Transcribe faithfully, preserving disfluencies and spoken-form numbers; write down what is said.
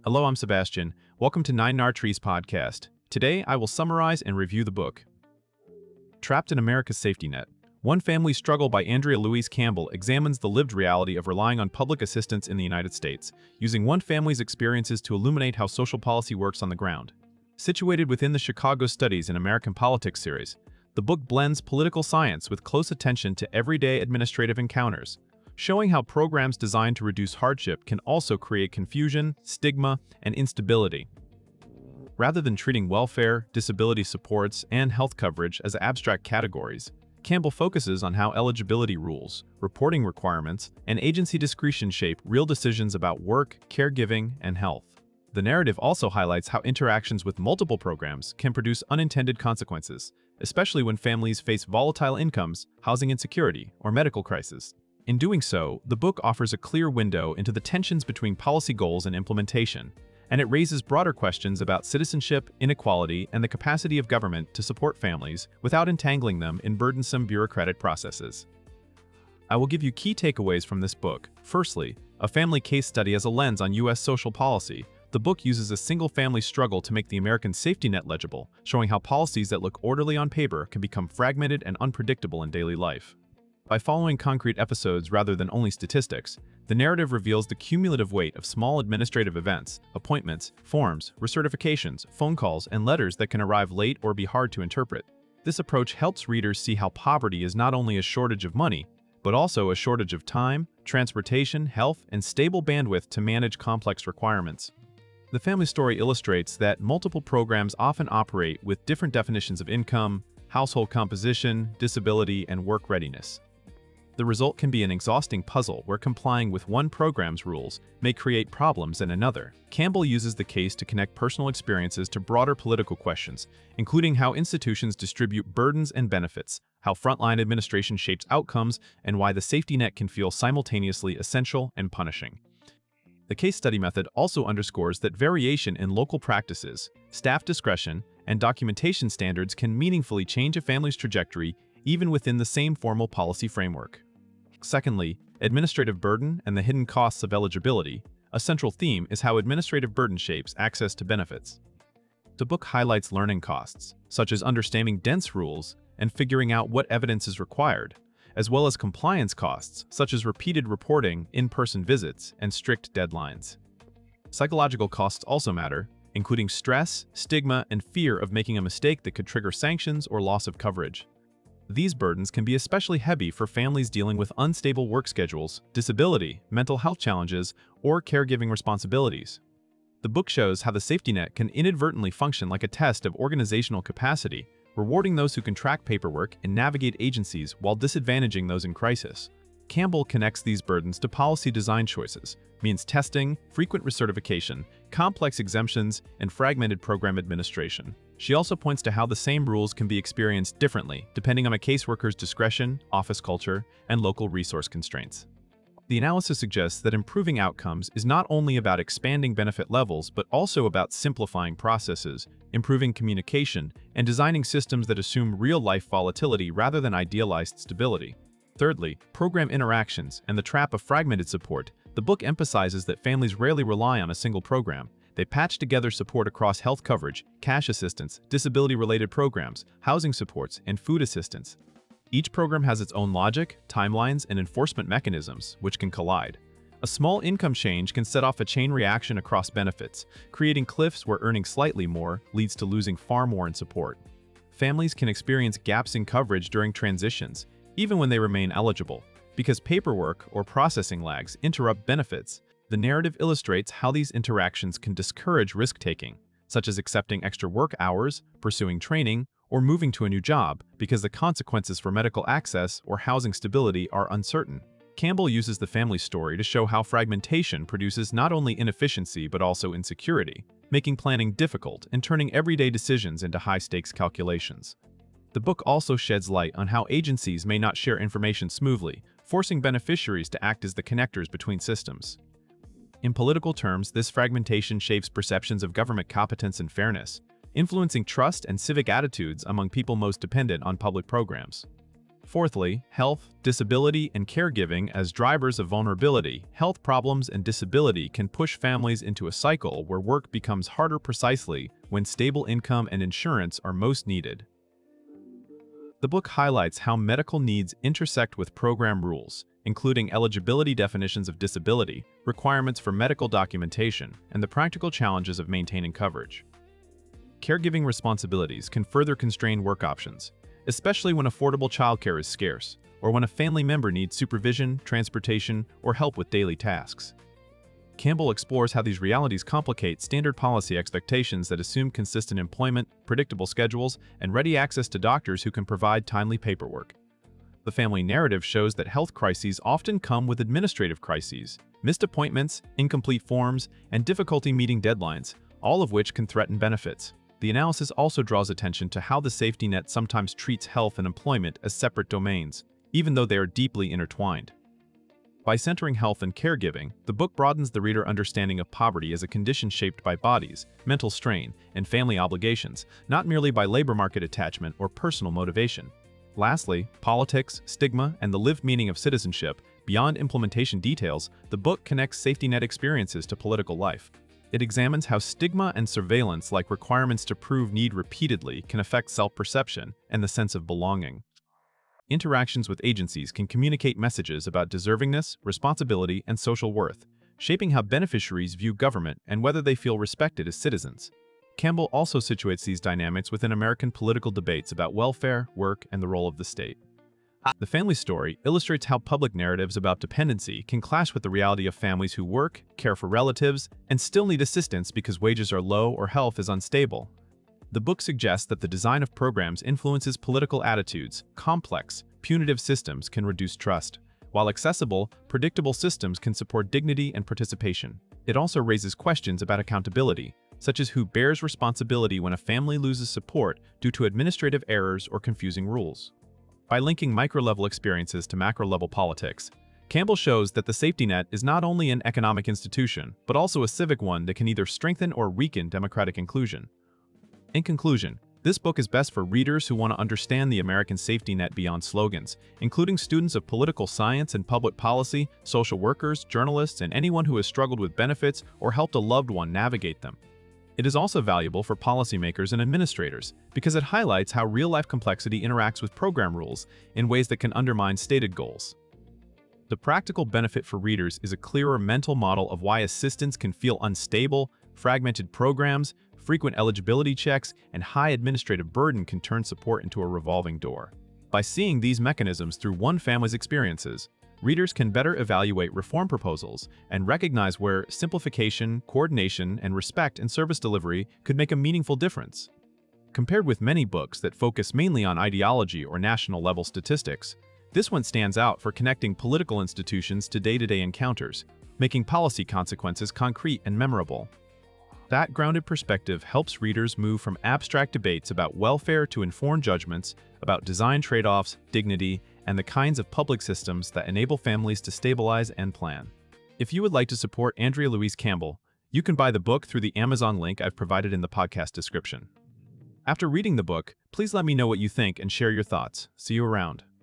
Hello, I'm Sebastian. Welcome to Nine Nar Trees podcast. Today, I will summarize and review the book. Trapped in America's Safety Net. One Family's Struggle by Andrea Louise Campbell examines the lived reality of relying on public assistance in the United States, using one family's experiences to illuminate how social policy works on the ground. Situated within the Chicago Studies in American Politics series, the book blends political science with close attention to everyday administrative encounters, showing how programs designed to reduce hardship can also create confusion, stigma, and instability. Rather than treating welfare, disability supports, and health coverage as abstract categories, Campbell focuses on how eligibility rules, reporting requirements, and agency discretion shape real decisions about work, caregiving, and health. The narrative also highlights how interactions with multiple programs can produce unintended consequences, especially when families face volatile incomes, housing insecurity, or medical crises. In doing so, the book offers a clear window into the tensions between policy goals and implementation, and it raises broader questions about citizenship, inequality, and the capacity of government to support families without entangling them in burdensome bureaucratic processes. I will give you key takeaways from this book. Firstly, a family case study as a lens on U S social policy. The book uses a single family struggle to make the American safety net legible, showing how policies that look orderly on paper can become fragmented and unpredictable in daily life. By following concrete episodes rather than only statistics, the narrative reveals the cumulative weight of small administrative events, appointments, forms, recertifications, phone calls, and letters that can arrive late or be hard to interpret. This approach helps readers see how poverty is not only a shortage of money, but also a shortage of time, transportation, health, and stable bandwidth to manage complex requirements. The family story illustrates that multiple programs often operate with different definitions of income, household composition, disability, and work readiness. The result can be an exhausting puzzle where complying with one program's rules may create problems in another. Campbell uses the case to connect personal experiences to broader political questions, including how institutions distribute burdens and benefits, how frontline administration shapes outcomes, and why the safety net can feel simultaneously essential and punishing. The case study method also underscores that variation in local practices, staff discretion, and documentation standards can meaningfully change a family's trajectory even within the same formal policy framework. Secondly, administrative burden and the hidden costs of eligibility. A central theme is how administrative burden shapes access to benefits. The book highlights learning costs, such as understanding dense rules and figuring out what evidence is required, as well as compliance costs, such as repeated reporting, in-person visits, and strict deadlines. Psychological costs also matter, including stress, stigma, and fear of making a mistake that could trigger sanctions or loss of coverage. These burdens can be especially heavy for families dealing with unstable work schedules, disability, mental health challenges, or caregiving responsibilities. The book shows how the safety net can inadvertently function like a test of organizational capacity, rewarding those who can track paperwork and navigate agencies while disadvantaging those in crisis. Campbell connects these burdens to policy design choices, means testing, frequent recertification, complex exemptions, and fragmented program administration. She also points to how the same rules can be experienced differently depending on a caseworker's discretion, office culture, and local resource constraints. The analysis suggests that improving outcomes is not only about expanding benefit levels, but also about simplifying processes, improving communication, and designing systems that assume real-life volatility rather than idealized stability. Thirdly, program interactions and the trap of fragmented support. The book emphasizes that families rarely rely on a single program. They patch together support across health coverage, cash assistance, disability-related programs, housing supports, and food assistance. Each program has its own logic, timelines, and enforcement mechanisms, which can collide. A small income change can set off a chain reaction across benefits, creating cliffs where earning slightly more leads to losing far more in support. Families can experience gaps in coverage during transitions, even when they remain eligible, because paperwork or processing lags interrupt benefits. The narrative illustrates how these interactions can discourage risk-taking, such as accepting extra work hours, pursuing training, or moving to a new job because the consequences for medical access or housing stability are uncertain. Campbell uses the family story to show how fragmentation produces not only inefficiency but also insecurity, making planning difficult and turning everyday decisions into high-stakes calculations. The book also sheds light on how agencies may not share information smoothly, forcing beneficiaries to act as the connectors between systems. In political terms, this fragmentation shapes perceptions of government competence and fairness, influencing trust and civic attitudes among people most dependent on public programs. Fourthly, health, disability, and caregiving as drivers of vulnerability. Health problems and disability can push families into a cycle where work becomes harder precisely when stable income and insurance are most needed. The book highlights how medical needs intersect with program rules, including eligibility definitions of disability, requirements for medical documentation, and the practical challenges of maintaining coverage. Caregiving responsibilities can further constrain work options, especially when affordable childcare is scarce, or when a family member needs supervision, transportation, or help with daily tasks. Campbell explores how these realities complicate standard policy expectations that assume consistent employment, predictable schedules, and ready access to doctors who can provide timely paperwork. The family narrative shows that health crises often come with administrative crises, missed appointments, incomplete forms, and difficulty meeting deadlines, all of which can threaten benefits. The analysis also draws attention to how the safety net sometimes treats health and employment as separate domains, even though they are deeply intertwined. By centering health and caregiving, the book broadens the reader's understanding of poverty as a condition shaped by bodies, mental strain, and family obligations, not merely by labor market attachment or personal motivation. Lastly, politics, stigma, and the lived meaning of citizenship. Beyond implementation details, the book connects safety net experiences to political life. It examines how stigma and surveillance, like requirements to prove need repeatedly, can affect self-perception and the sense of belonging. Interactions with agencies can communicate messages about deservingness, responsibility, and social worth, shaping how beneficiaries view government and whether they feel respected as citizens. Campbell also situates these dynamics within American political debates about welfare, work, and the role of the state. The family story illustrates how public narratives about dependency can clash with the reality of families who work, care for relatives, and still need assistance because wages are low or health is unstable. The book suggests that the design of programs influences political attitudes. Complex, punitive systems can reduce trust, while accessible, predictable systems can support dignity and participation. It also raises questions about accountability, such as who bears responsibility when a family loses support due to administrative errors or confusing rules. By linking micro-level experiences to macro-level politics, Campbell shows that the safety net is not only an economic institution, but also a civic one that can either strengthen or weaken democratic inclusion. In conclusion, this book is best for readers who want to understand the American safety net beyond slogans, including students of political science and public policy, social workers, journalists, and anyone who has struggled with benefits or helped a loved one navigate them. It is also valuable for policymakers and administrators because it highlights how real-life complexity interacts with program rules in ways that can undermine stated goals. The practical benefit for readers is a clearer mental model of why assistance can feel unstable, fragmented programs, frequent eligibility checks, and high administrative burden can turn support into a revolving door. By seeing these mechanisms through one family's experiences, readers can better evaluate reform proposals and recognize where simplification, coordination, and respect in service delivery could make a meaningful difference. Compared with many books that focus mainly on ideology or national-level statistics, this one stands out for connecting political institutions to day-to-day encounters, making policy consequences concrete and memorable. That grounded perspective helps readers move from abstract debates about welfare to informed judgments about design trade-offs, dignity, and the kinds of public systems that enable families to stabilize and plan. If you would like to support Andrea Louise Campbell, you can buy the book through the Amazon link I've provided in the podcast description. After reading the book, please let me know what you think and share your thoughts. See you around.